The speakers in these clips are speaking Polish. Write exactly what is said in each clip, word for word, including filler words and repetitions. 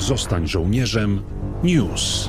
Zostań żołnierzem News.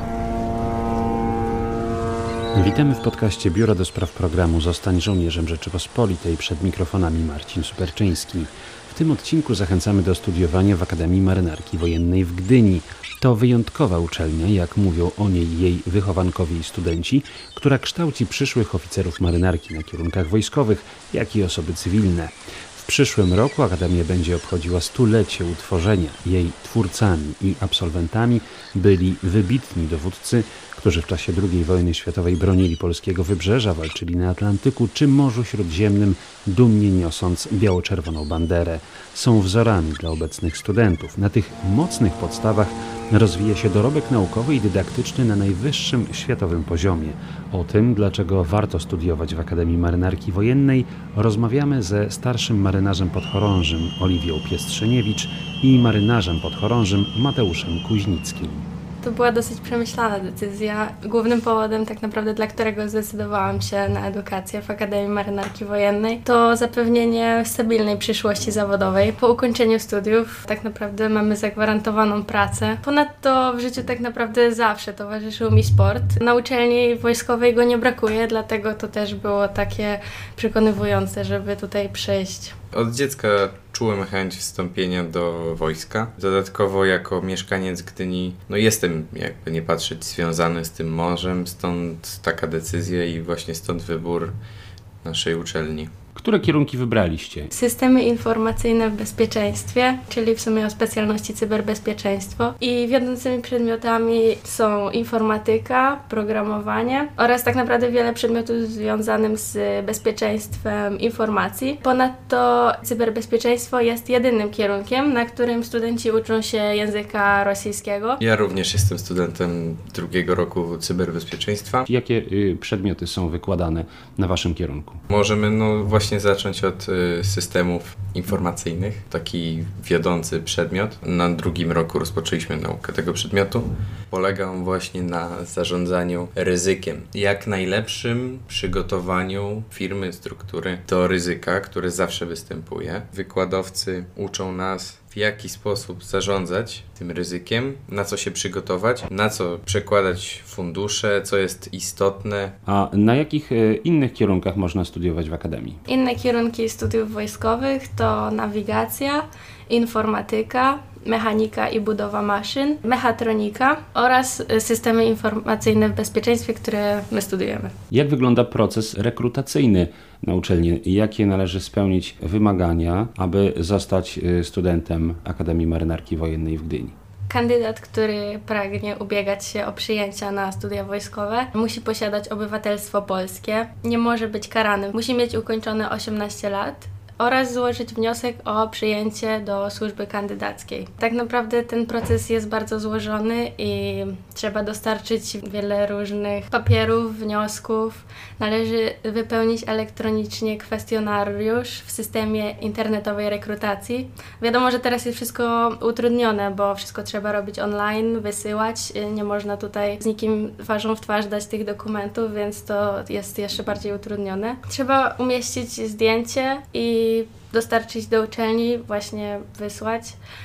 Witamy w podcaście Biura do Spraw Programu Zostań Żołnierzem Rzeczypospolitej. Przed mikrofonami Marcin Superczyński. W tym odcinku zachęcamy do studiowania w Akademii Marynarki Wojennej w Gdyni. To wyjątkowa uczelnia, jak mówią o niej jej wychowankowie i studenci, która kształci przyszłych oficerów marynarki na kierunkach wojskowych, jak i osoby cywilne. W przyszłym roku Akademia będzie obchodziła stulecie utworzenia. Jej twórcami i absolwentami byli wybitni dowódcy, którzy w czasie drugiej wojny światowej bronili polskiego wybrzeża, walczyli na Atlantyku czy Morzu Śródziemnym, dumnie niosąc biało-czerwoną banderę. Są wzorami dla obecnych studentów. Na tych mocnych podstawach rozwija się dorobek naukowy i dydaktyczny na najwyższym światowym poziomie. O tym, dlaczego warto studiować w Akademii Marynarki Wojennej, rozmawiamy ze starszym marynarzem podchorążym Oliwią Piestrzeniewicz i marynarzem podchorążym Mateuszem Kuźnickim. To była dosyć przemyślana decyzja. Głównym powodem tak naprawdę, dla którego zdecydowałam się na edukację w Akademii Marynarki Wojennej, to zapewnienie stabilnej przyszłości zawodowej. Po ukończeniu studiów tak naprawdę mamy zagwarantowaną pracę. Ponadto w życiu tak naprawdę zawsze towarzyszył mi sport. Na uczelni wojskowej go nie brakuje, dlatego to też było takie przekonywujące, żeby tutaj przyjść. Od dziecka czułem chęć wstąpienia do wojska. Dodatkowo jako mieszkaniec Gdyni, no jestem, jakby nie patrzeć, związany z tym morzem, stąd taka decyzja i właśnie stąd wybór naszej uczelni. Które kierunki wybraliście? Systemy informacyjne w bezpieczeństwie, czyli w sumie o specjalności cyberbezpieczeństwo. I wiodącymi przedmiotami są informatyka, programowanie oraz tak naprawdę wiele przedmiotów związanych z bezpieczeństwem informacji. Ponadto cyberbezpieczeństwo jest jedynym kierunkiem, na którym studenci uczą się języka rosyjskiego. Ja również jestem studentem drugiego roku cyberbezpieczeństwa. Jakie y, przedmioty są wykładane na waszym kierunku? Możemy no właśnie zacząć od y, systemów informacyjnych, taki wiodący przedmiot. Na drugim roku rozpoczęliśmy naukę tego przedmiotu. Polega on właśnie na zarządzaniu ryzykiem. Jak najlepszym przygotowaniu firmy, struktury do ryzyka, które zawsze występuje. Wykładowcy uczą nas, w jaki sposób zarządzać tym ryzykiem, na co się przygotować, na co przekładać fundusze, co jest istotne. A na jakich y, innych kierunkach można studiować w Akademii? Inne kierunki studiów wojskowych to nawigacja, informatyka, mechanika i budowa maszyn, mechatronika oraz systemy informacyjne w bezpieczeństwie, które my studujemy. Jak wygląda proces rekrutacyjny na uczelni? Jakie należy spełnić wymagania, aby zostać studentem Akademii Marynarki Wojennej w Gdyni? Kandydat, który pragnie ubiegać się o przyjęcia na studia wojskowe, musi posiadać obywatelstwo polskie, nie może być karany, musi mieć ukończone osiemnaście lat oraz złożyć wniosek o przyjęcie do służby kandydackiej. Tak naprawdę ten proces jest bardzo złożony i trzeba dostarczyć wiele różnych papierów, wniosków. Należy wypełnić elektronicznie kwestionariusz w systemie internetowej rekrutacji. Wiadomo, że teraz jest wszystko utrudnione, bo wszystko trzeba robić online, wysyłać. Nie można tutaj z nikim twarzą w twarz dać tych dokumentów, więc to jest jeszcze bardziej utrudnione. Trzeba umieścić zdjęcie i dostarczyć do uczelni, właśnie wysłać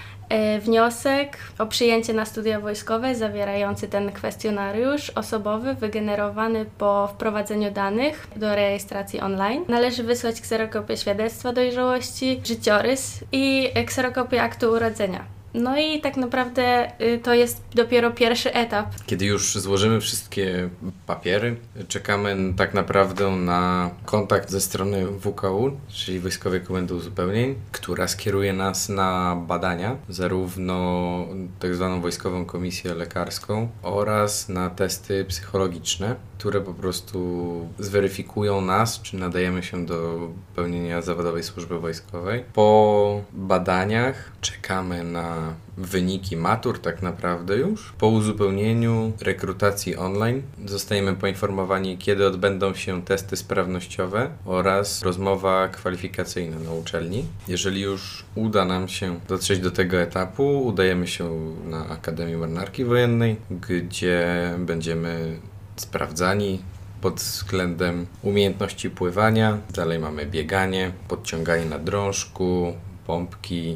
e, wniosek o przyjęcie na studia wojskowe zawierający ten kwestionariusz osobowy wygenerowany po wprowadzeniu danych do rejestracji online. Należy wysłać kserokopię świadectwa dojrzałości, życiorys i kserokopię aktu urodzenia. No i tak naprawdę y, to jest dopiero pierwszy etap. Kiedy już złożymy wszystkie papiery, czekamy tak naprawdę na kontakt ze strony W K U, czyli Wojskowej Komendy Uzupełnień, która skieruje nas na badania, zarówno tak zwaną Wojskową Komisję Lekarską oraz na testy psychologiczne, które po prostu zweryfikują nas, czy nadajemy się do pełnienia zawodowej służby wojskowej. Po badaniach czekamy na wyniki matur tak naprawdę już. Po uzupełnieniu rekrutacji online zostajemy poinformowani, kiedy odbędą się testy sprawnościowe oraz rozmowa kwalifikacyjna na uczelni. Jeżeli już uda nam się dotrzeć do tego etapu, udajemy się na Akademię Marynarki Wojennej, gdzie będziemy sprawdzani pod względem umiejętności pływania. Dalej mamy bieganie, podciąganie na drążku, pompki,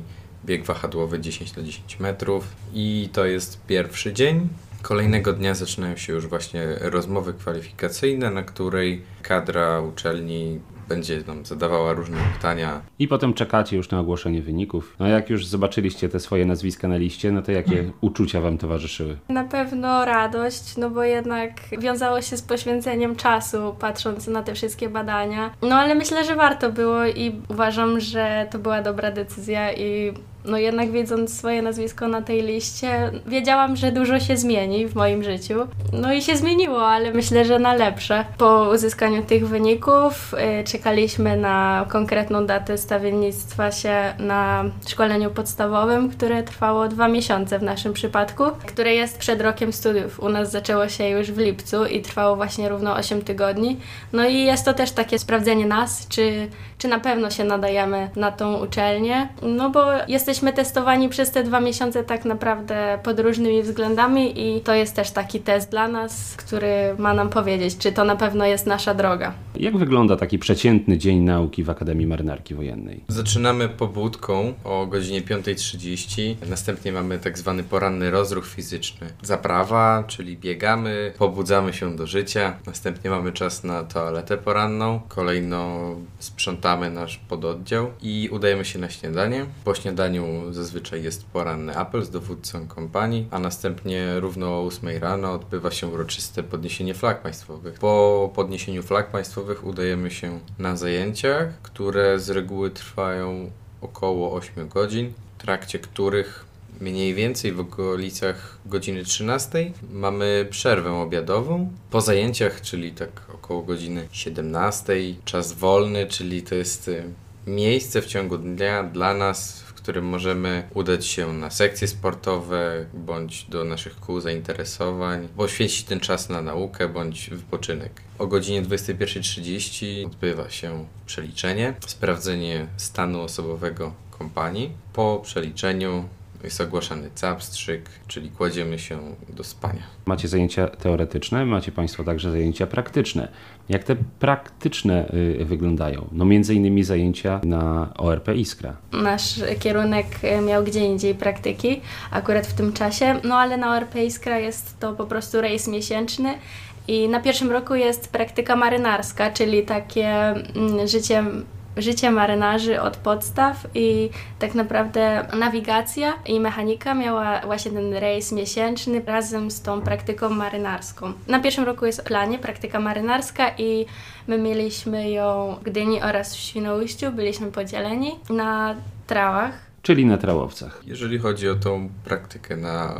bieg wahadłowy dziesięć na dziesięć metrów i to jest pierwszy dzień. Kolejnego dnia zaczynają się już właśnie rozmowy kwalifikacyjne, na której kadra uczelni będzie nam zadawała różne pytania. I potem czekacie już na ogłoszenie wyników. No jak już zobaczyliście te swoje nazwiska na liście, no to jakie uczucia wam towarzyszyły? Na pewno radość, no bo jednak wiązało się z poświęceniem czasu, patrząc na te wszystkie badania. No ale myślę, że warto było i uważam, że to była dobra decyzja i no jednak widząc swoje nazwisko na tej liście, wiedziałam, że dużo się zmieni w moim życiu. No i się zmieniło, ale myślę, że na lepsze. Po uzyskaniu tych wyników yy, czekaliśmy na konkretną datę stawiennictwa się na szkoleniu podstawowym, które trwało dwa miesiące w naszym przypadku, które jest przed rokiem studiów. U nas zaczęło się już w lipcu i trwało właśnie równo osiem tygodni. No i jest to też takie sprawdzenie nas, czy, czy na pewno się nadajemy na tą uczelnię, no bo jesteśmy Jesteśmy testowani przez te dwa miesiące tak naprawdę pod różnymi względami i to jest też taki test dla nas, który ma nam powiedzieć, czy to na pewno jest nasza droga. Jak wygląda taki przeciętny dzień nauki w Akademii Marynarki Wojennej? Zaczynamy pobudką o godzinie piąta trzydzieści, następnie mamy tak zwany poranny rozruch fizyczny. Zaprawa, czyli biegamy, pobudzamy się do życia, następnie mamy czas na toaletę poranną, kolejno sprzątamy nasz pododdział i udajemy się na śniadanie. Po śniadaniu zazwyczaj jest poranny apel z dowódcą kompanii, a następnie równo o ósmej rano odbywa się uroczyste podniesienie flag państwowych. Po podniesieniu flag państwowych udajemy się na zajęcia, które z reguły trwają około ośmiu godzin, w trakcie których mniej więcej w okolicach godziny trzynastej mamy przerwę obiadową. Po zajęciach, czyli tak około godziny siedemnastej, czas wolny, czyli to jest miejsce w ciągu dnia dla nas, w którym możemy udać się na sekcje sportowe, bądź do naszych kół zainteresowań, poświęcić ten czas na naukę, bądź wypoczynek. O godzinie dwudziestej pierwszej trzydzieści odbywa się przeliczenie, sprawdzenie stanu osobowego kompanii. Po przeliczeniu jest ogłaszany capstrzyk, czyli kładziemy się do spania. Macie zajęcia teoretyczne, macie Państwo także zajęcia praktyczne. Jak te praktyczne y, wyglądają? No między innymi zajęcia na O R P Iskra. Nasz kierunek miał gdzie indziej praktyki, akurat w tym czasie, no ale na O R P Iskra jest to po prostu rejs miesięczny i na pierwszym roku jest praktyka marynarska, czyli takie mm, życie Życie marynarzy od podstaw i tak naprawdę nawigacja i mechanika miała właśnie ten rejs miesięczny razem z tą praktyką marynarską. Na pierwszym roku jest w planie praktyka marynarska i my mieliśmy ją w Gdyni oraz w Świnoujściu, byliśmy podzieleni na trałach. Czyli na trałowcach. Jeżeli chodzi o tą praktykę na,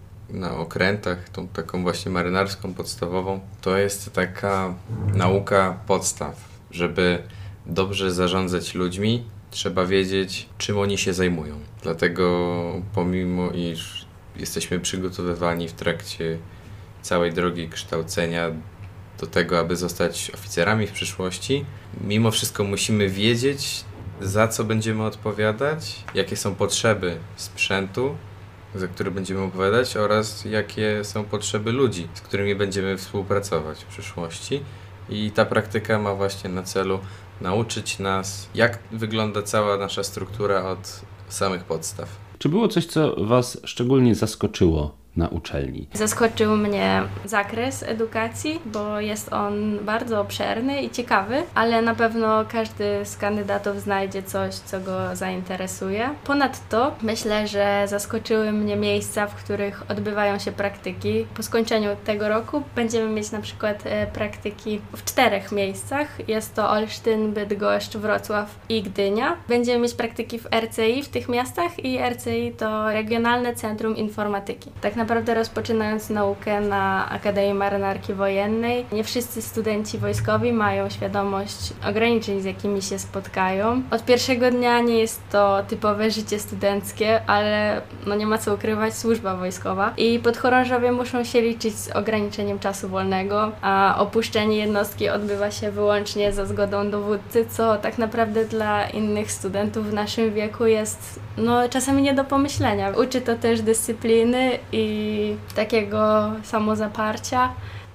na okrętach, tą taką właśnie marynarską podstawową, to jest taka nauka podstaw, żeby dobrze zarządzać ludźmi, trzeba wiedzieć, czym oni się zajmują. Dlatego pomimo iż jesteśmy przygotowywani w trakcie całej drogi kształcenia do tego, aby zostać oficerami w przyszłości, mimo wszystko musimy wiedzieć, za co będziemy odpowiadać, jakie są potrzeby sprzętu, za który będziemy odpowiadać oraz jakie są potrzeby ludzi, z którymi będziemy współpracować w przyszłości. I ta praktyka ma właśnie na celu nauczyć nas, jak wygląda cała nasza struktura od samych podstaw. Czy było coś, co Was szczególnie zaskoczyło na uczelni? Zaskoczył mnie zakres edukacji, bo jest on bardzo obszerny i ciekawy, ale na pewno każdy z kandydatów znajdzie coś, co go zainteresuje. Ponadto myślę, że zaskoczyły mnie miejsca, w których odbywają się praktyki. Po skończeniu tego roku będziemy mieć na przykład praktyki w czterech miejscach. Jest to Olsztyn, Bydgoszcz, Wrocław i Gdynia. Będziemy mieć praktyki w R C I w tych miastach i R C I to Regionalne Centrum Informatyki. Tak naprawdę rozpoczynając naukę na Akademii Marynarki Wojennej, nie wszyscy studenci wojskowi mają świadomość ograniczeń, z jakimi się spotkają. Od pierwszego dnia nie jest to typowe życie studenckie, ale no nie ma co ukrywać, służba wojskowa. I podchorążowie muszą się liczyć z ograniczeniem czasu wolnego, a opuszczenie jednostki odbywa się wyłącznie za zgodą dowódcy, co tak naprawdę dla innych studentów w naszym wieku jest no czasami nie do pomyślenia. Uczy to też dyscypliny i takiego samozaparcia,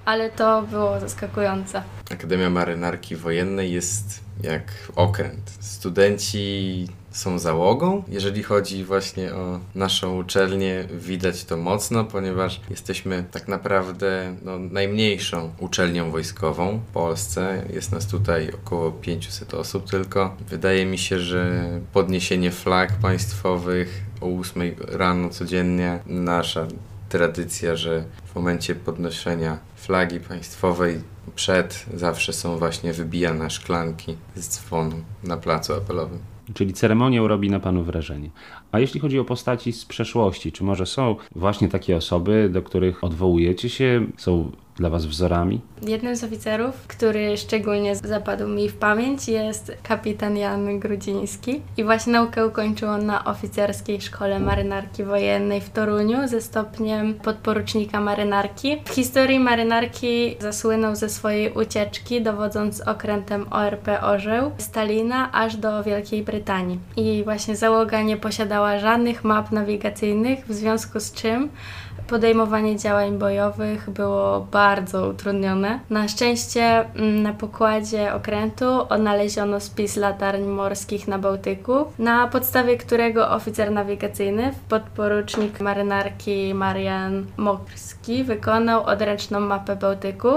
ale to było zaskakujące. Akademia Marynarki Wojennej jest jak okręt. Studenci są załogą. Jeżeli chodzi właśnie o naszą uczelnię, widać to mocno, ponieważ jesteśmy tak naprawdę no, najmniejszą uczelnią wojskową w Polsce. Jest nas tutaj około pięćset osób tylko. Wydaje mi się, że podniesienie flag państwowych o ósmej rano codziennie, nasza tradycja, że w momencie podnoszenia flagi państwowej przed zawsze są właśnie wybijane szklanki z dzwonu na placu apelowym. Czyli ceremoniał robi na panu wrażenie. A jeśli chodzi o postaci z przeszłości, czy może są właśnie takie osoby, do których odwołujecie się, są dla was wzorami? Jednym z oficerów, który szczególnie zapadł mi w pamięć, jest kapitan Jan Grudziński. I właśnie naukę ukończył on na Oficerskiej Szkole Marynarki Wojennej w Toruniu ze stopniem podporucznika marynarki. W historii marynarki zasłynął ze swojej ucieczki, dowodząc okrętem O R P Orzeł Stalina aż do Wielkiej Brytanii. I właśnie załoga nie posiadała żadnych map nawigacyjnych, w związku z czym podejmowanie działań bojowych było bardzo utrudnione. Na szczęście na pokładzie okrętu odnaleziono spis latarń morskich na Bałtyku, na podstawie którego oficer nawigacyjny, podporucznik marynarki Marian Mokrski, wykonał odręczną mapę Bałtyku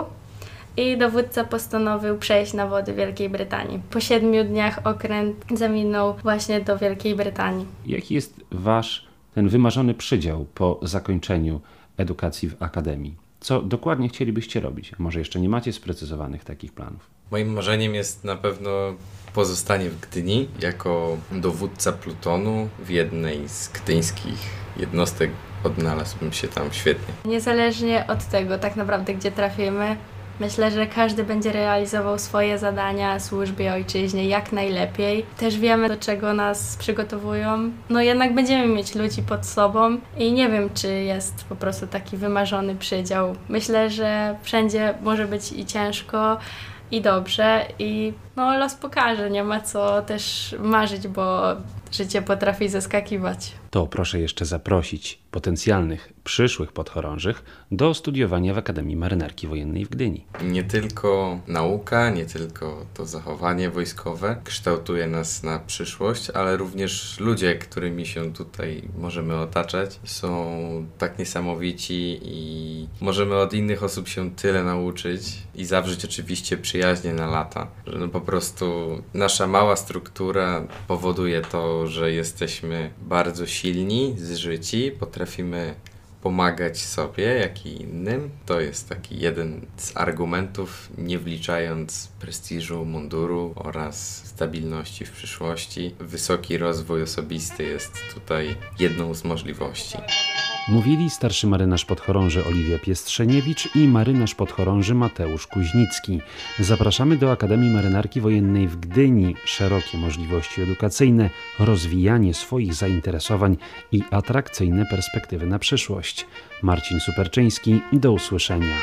i dowódca postanowił przejść na wody Wielkiej Brytanii. Po siedmiu dniach okręt zaminął właśnie do Wielkiej Brytanii. Jaki jest wasz ten wymarzony przydział po zakończeniu edukacji w Akademii? Co dokładnie chcielibyście robić? A może jeszcze nie macie sprecyzowanych takich planów? Moim marzeniem jest na pewno pozostanie w Gdyni jako dowódca plutonu w jednej z gdyńskich jednostek. Odnalazłbym się tam świetnie. Niezależnie od tego tak naprawdę, gdzie trafimy, myślę, że każdy będzie realizował swoje zadania służbie ojczyźnie jak najlepiej. Też wiemy, do czego nas przygotowują. No jednak będziemy mieć ludzi pod sobą i nie wiem, czy jest po prostu taki wymarzony przydział. Myślę, że wszędzie może być i ciężko, i dobrze, i no los pokaże. Nie ma co też marzyć, bo życie potrafi zaskakiwać. To proszę jeszcze zaprosić potencjalnych, przyszłych podchorążych do studiowania w Akademii Marynarki Wojennej w Gdyni. Nie tylko nauka, nie tylko to zachowanie wojskowe kształtuje nas na przyszłość, ale również ludzie, którymi się tutaj możemy otaczać, są tak niesamowici i możemy od innych osób się tyle nauczyć i zawrzeć oczywiście przyjaźnie na lata, że no po prostu nasza mała struktura powoduje to, że jesteśmy bardzo silni, zżyci, potrafimy pomagać sobie, jak i innym. To jest taki jeden z argumentów, nie wliczając prestiżu munduru oraz stabilności w przyszłości. Wysoki rozwój osobisty jest tutaj jedną z możliwości. Mówili starszy marynarz podchorąży Oliwia Piestrzeniewicz i marynarz podchorąży Mateusz Kuźnicki. Zapraszamy do Akademii Marynarki Wojennej w Gdyni. Szerokie możliwości edukacyjne, rozwijanie swoich zainteresowań i atrakcyjne perspektywy na przyszłość. Marcin Superczyński, do usłyszenia.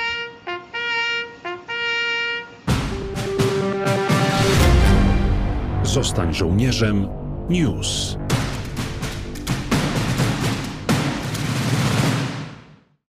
Zostań żołnierzem. News.